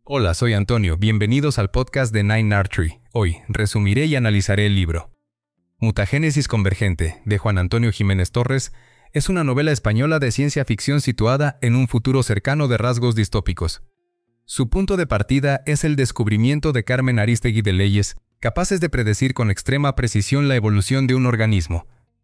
Hola, soy Antonio. Bienvenidos al podcast de Nine Archery. Hoy resumiré y analizaré el libro. Mutagénesis convergente, de Juan Antonio Jiménez Torres, es una novela española de ciencia ficción situada en un futuro cercano de rasgos distópicos. Su punto de partida es el descubrimiento de Carmen Arístegui de leyes capaces de predecir con extrema precisión la evolución de un organismo.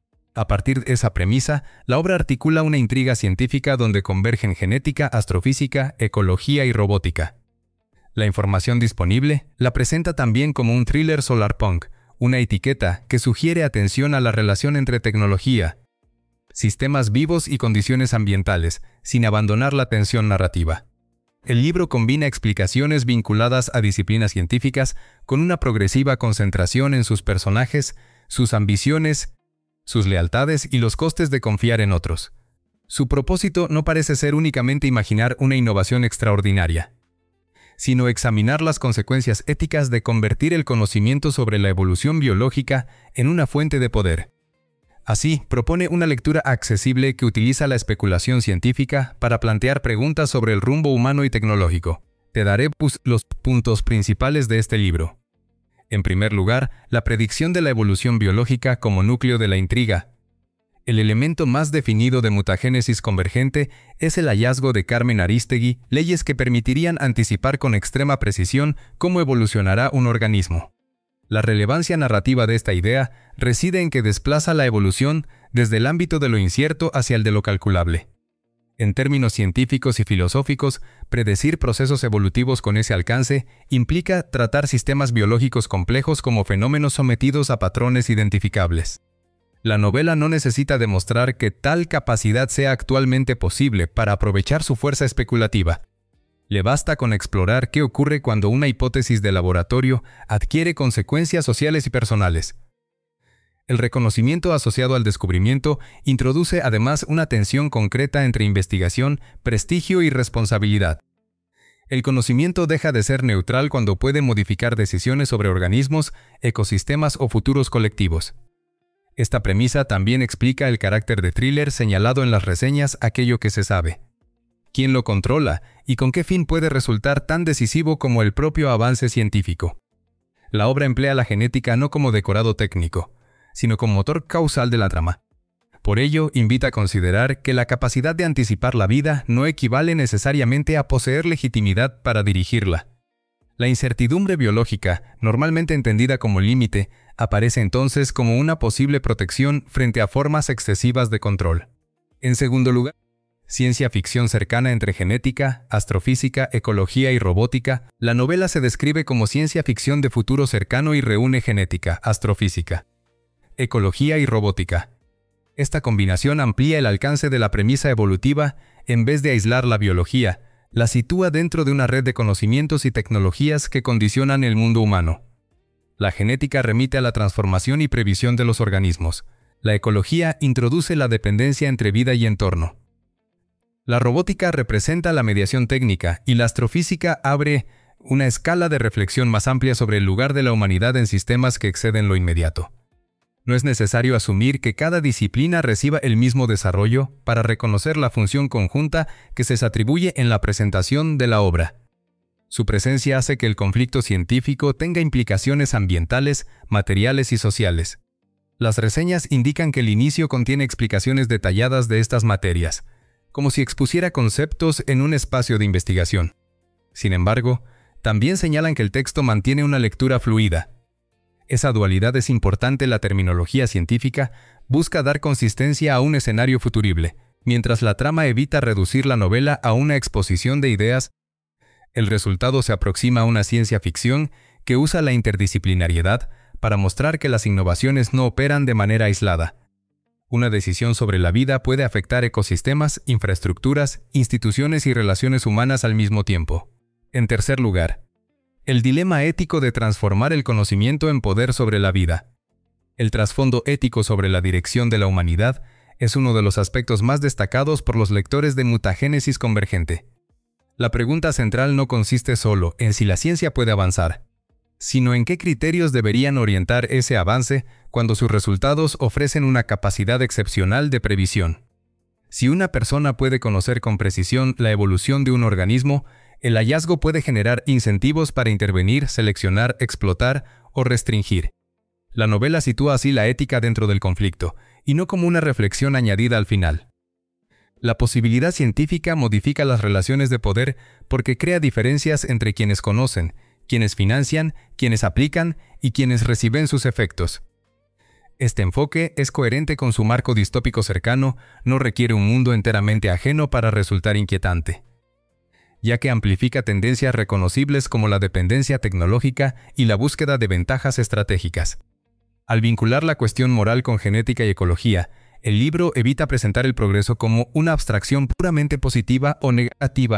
A partir de esa premisa, la obra articula una intriga científica donde convergen genética, astrofísica, ecología y robótica. La información disponible la presenta también como un thriller solarpunk, una etiqueta que sugiere atención a la relación entre tecnología, sistemas vivos y condiciones ambientales, sin abandonar la tensión narrativa. El libro combina explicaciones vinculadas a disciplinas científicas con una progresiva concentración en sus personajes, sus ambiciones, sus lealtades y los costes de confiar en otros. Su propósito no parece ser únicamente imaginar una innovación extraordinaria, sino examinar las consecuencias éticas de convertir el conocimiento sobre la evolución biológica en una fuente de poder. Así, propone una lectura accesible que utiliza la especulación científica para plantear preguntas sobre el rumbo humano y tecnológico. Te daré los puntos principales de este libro. En primer lugar, la predicción de la evolución biológica como núcleo de la intriga. El elemento más definido de mutagénesis convergente es el hallazgo de Carmen Arístegui, leyes que permitirían anticipar con extrema precisión cómo evolucionará un organismo. La relevancia narrativa de esta idea reside en que desplaza la evolución desde el ámbito de lo incierto hacia el de lo calculable. En términos científicos y filosóficos, predecir procesos evolutivos con ese alcance implica tratar sistemas biológicos complejos como fenómenos sometidos a patrones identificables. La novela no necesita demostrar que tal capacidad sea actualmente posible para aprovechar su fuerza especulativa. Le basta con explorar qué ocurre cuando una hipótesis de laboratorio adquiere consecuencias sociales y personales. El reconocimiento asociado al descubrimiento introduce además una tensión concreta entre investigación, prestigio y responsabilidad. El conocimiento deja de ser neutral cuando puede modificar decisiones sobre organismos, ecosistemas o futuros colectivos. Esta premisa también explica el carácter de thriller señalado en las reseñas aquello que se sabe. ¿Quién lo controla y con qué fin puede resultar tan decisivo como el propio avance científico? La obra emplea la genética no como decorado técnico, sino como motor causal de la trama. Por ello, invita a considerar que la capacidad de anticipar la vida no equivale necesariamente a poseer legitimidad para dirigirla. La incertidumbre biológica, normalmente entendida como límite, aparece entonces como una posible protección frente a formas excesivas de control. En segundo lugar, ciencia ficción cercana entre genética, astrofísica, ecología y robótica, la novela se describe como ciencia ficción de futuro cercano y reúne genética, astrofísica, ecología y robótica. Esta combinación amplía el alcance de la premisa evolutiva en vez de aislar la biología, la sitúa dentro de una red de conocimientos y tecnologías que condicionan el mundo humano. La genética remite a la transformación y previsión de los organismos. La ecología introduce la dependencia entre vida y entorno. La robótica representa la mediación técnica y la astrofísica abre una escala de reflexión más amplia sobre el lugar de la humanidad en sistemas que exceden lo inmediato. No es necesario asumir que cada disciplina reciba el mismo desarrollo para reconocer la función conjunta que se atribuye en la presentación de la obra. Su presencia hace que el conflicto científico tenga implicaciones ambientales, materiales y sociales. Las reseñas indican que el inicio contiene explicaciones detalladas de estas materias, como si expusiera conceptos en un espacio de investigación. Sin embargo, también señalan que el texto mantiene una lectura fluida. Esa dualidad es importante. La terminología científica busca dar consistencia a un escenario futurible, mientras la trama evita reducir la novela a una exposición de ideas. El resultado se aproxima a una ciencia ficción que usa la interdisciplinariedad para mostrar que las innovaciones no operan de manera aislada. Una decisión sobre la vida puede afectar ecosistemas, infraestructuras, instituciones y relaciones humanas al mismo tiempo. En tercer lugar, el dilema ético de transformar el conocimiento en poder sobre la vida. El trasfondo ético sobre la dirección de la humanidad es uno de los aspectos más destacados por los lectores de Mutagénesis convergente. La pregunta central no consiste solo en si la ciencia puede avanzar, sino en qué criterios deberían orientar ese avance cuando sus resultados ofrecen una capacidad excepcional de previsión. Si una persona puede conocer con precisión la evolución de un organismo, El hallazgo puede generar incentivos para intervenir, seleccionar, explotar o restringir. La novela sitúa así la ética dentro del conflicto, y no como una reflexión añadida al final. La posibilidad científica modifica las relaciones de poder porque crea diferencias entre quienes conocen, quienes financian, quienes aplican y quienes reciben sus efectos. Este enfoque es coherente con su marco distópico cercano, no requiere un mundo enteramente ajeno para resultar inquietante, ya que amplifica tendencias reconocibles como la dependencia tecnológica y la búsqueda de ventajas estratégicas. Al vincular la cuestión moral con genética y ecología, el libro evita presentar el progreso como una abstracción puramente positiva o negativa.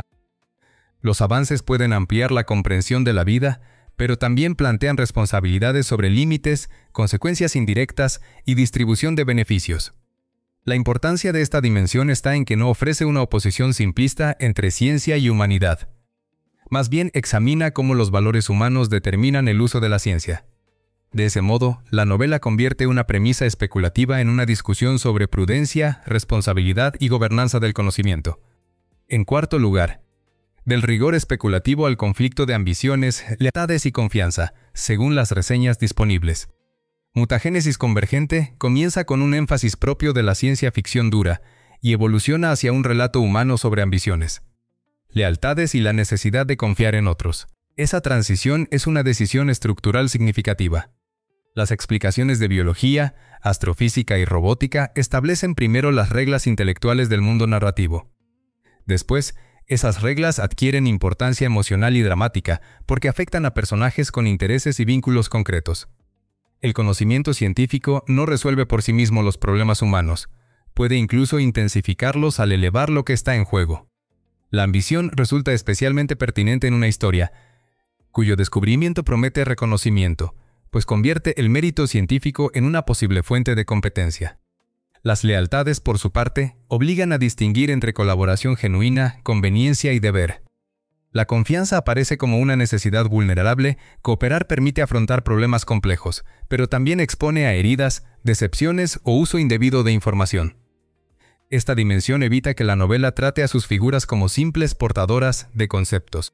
Los avances pueden ampliar la comprensión de la vida, pero también plantean responsabilidades sobre límites, consecuencias indirectas y distribución de beneficios. La importancia de esta dimensión está en que no ofrece una oposición simplista entre ciencia y humanidad. Más bien examina cómo los valores humanos determinan el uso de la ciencia. De ese modo, la novela convierte una premisa especulativa en una discusión sobre prudencia, responsabilidad y gobernanza del conocimiento. En cuarto lugar, del rigor especulativo al conflicto de ambiciones, lealtades y confianza, según las reseñas disponibles. Mutagénesis convergente comienza con un énfasis propio de la ciencia ficción dura y evoluciona hacia un relato humano sobre ambiciones, lealtades y la necesidad de confiar en otros. Esa transición es una decisión estructural significativa. Las explicaciones de biología, astrofísica y robótica establecen primero las reglas intelectuales del mundo narrativo. Después, esas reglas adquieren importancia emocional y dramática porque afectan a personajes con intereses y vínculos concretos. El conocimiento científico no resuelve por sí mismo los problemas humanos, puede incluso intensificarlos al elevar lo que está en juego. La ambición resulta especialmente pertinente en una historia, cuyo descubrimiento promete reconocimiento, pues convierte el mérito científico en una posible fuente de competencia. Las lealtades, por su parte, obligan a distinguir entre colaboración genuina, conveniencia y deber. La confianza aparece como una necesidad vulnerable, cooperar permite afrontar problemas complejos, pero también expone a heridas, decepciones o uso indebido de información. Esta dimensión evita que la novela trate a sus figuras como simples portadoras de conceptos.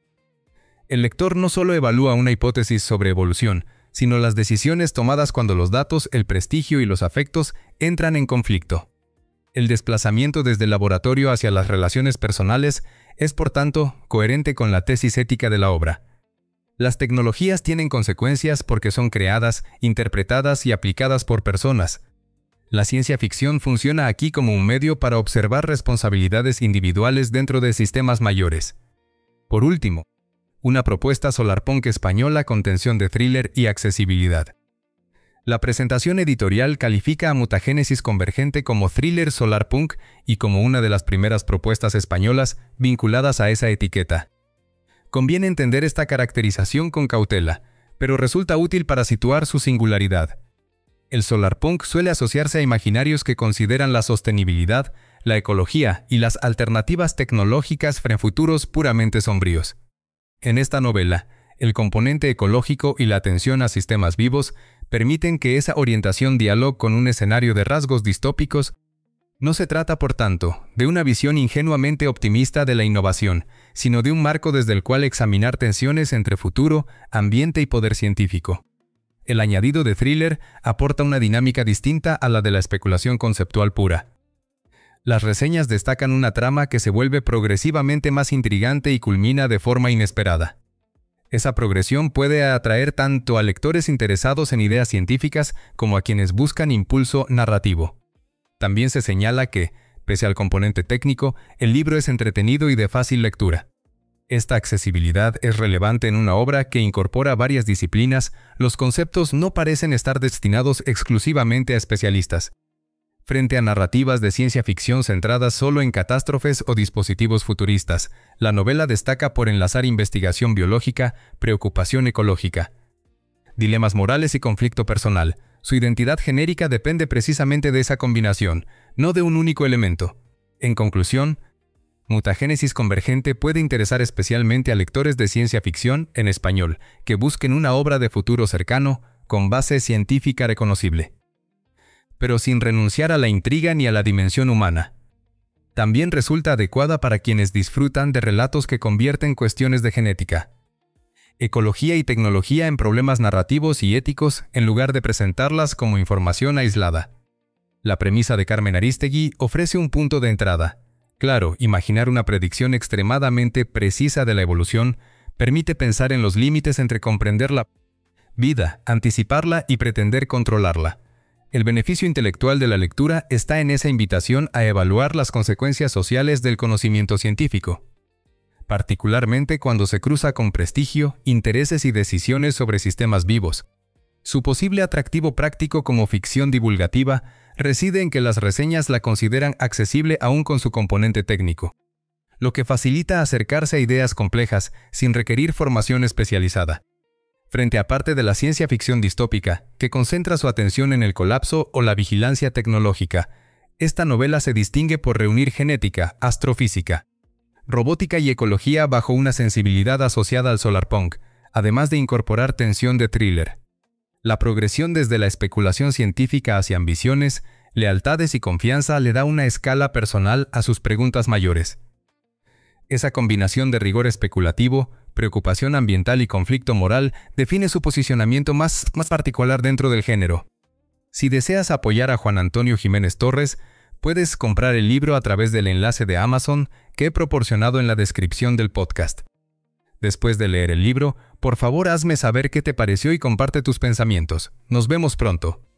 El lector no solo evalúa una hipótesis sobre evolución, sino las decisiones tomadas cuando los datos, el prestigio y los afectos entran en conflicto. El desplazamiento desde el laboratorio hacia las relaciones personales es, por tanto, coherente con la tesis ética de la obra. Las tecnologías tienen consecuencias porque son creadas, interpretadas y aplicadas por personas. La ciencia ficción funciona aquí como un medio para observar responsabilidades individuales dentro de sistemas mayores. Por último, una propuesta solarpunk española con tensión de thriller y accesibilidad. La presentación editorial califica a Mutagénesis convergente como thriller solarpunk y como una de las primeras propuestas españolas vinculadas a esa etiqueta. Conviene entender esta caracterización con cautela, pero resulta útil para situar su singularidad. El solarpunk suele asociarse a imaginarios que consideran la sostenibilidad, la ecología y las alternativas tecnológicas frente a futuros puramente sombríos. En esta novela, el componente ecológico y la atención a sistemas vivos permiten que esa orientación dialogue con un escenario de rasgos distópicos. No se trata, por tanto, de una visión ingenuamente optimista de la innovación, sino de un marco desde el cual examinar tensiones entre futuro, ambiente y poder científico. El añadido de thriller aporta una dinámica distinta a la de la especulación conceptual pura. Las reseñas destacan una trama que se vuelve progresivamente más intrigante y culmina de forma inesperada. Esa progresión puede atraer tanto a lectores interesados en ideas científicas como a quienes buscan impulso narrativo. También se señala que, pese al componente técnico, el libro es entretenido y de fácil lectura. Esta accesibilidad es relevante en una obra que incorpora varias disciplinas. Los conceptos no parecen estar destinados exclusivamente a especialistas. Frente a narrativas de ciencia ficción centradas solo en catástrofes o dispositivos futuristas, la novela destaca por enlazar investigación biológica, preocupación ecológica, dilemas morales y conflicto personal. Su identidad genérica depende precisamente de esa combinación, no de un único elemento. En conclusión, Mutagénesis convergente puede interesar especialmente a lectores de ciencia ficción en español que busquen una obra de futuro cercano con base científica reconocible, pero sin renunciar a la intriga ni a la dimensión humana. También resulta adecuada para quienes disfrutan de relatos que convierten cuestiones de genética, ecología y tecnología en problemas narrativos y éticos en lugar de presentarlas como información aislada. La premisa de Carmen Arístegui ofrece un punto de entrada. Claro, imaginar una predicción extremadamente precisa de la evolución permite pensar en los límites entre comprender la vida, anticiparla y pretender controlarla. El beneficio intelectual de la lectura está en esa invitación a evaluar las consecuencias sociales del conocimiento científico, particularmente cuando se cruza con prestigio, intereses y decisiones sobre sistemas vivos. Su posible atractivo práctico como ficción divulgativa reside en que las reseñas la consideran accesible aún con su componente técnico, lo que facilita acercarse a ideas complejas sin requerir formación especializada. Frente a parte de la ciencia ficción distópica, que concentra su atención en el colapso o la vigilancia tecnológica, esta novela se distingue por reunir genética, astrofísica, robótica y ecología bajo una sensibilidad asociada al solarpunk, además de incorporar tensión de thriller. La progresión desde la especulación científica hacia ambiciones, lealtades y confianza le da una escala personal a sus preguntas mayores. Esa combinación de rigor especulativo, preocupación ambiental y conflicto moral define su posicionamiento más particular dentro del género. Si deseas apoyar a Juan Antonio Jiménez Torres, puedes comprar el libro a través del enlace de Amazon que he proporcionado en la descripción del podcast. Después de leer el libro, por favor hazme saber qué te pareció y comparte tus pensamientos. Nos vemos pronto.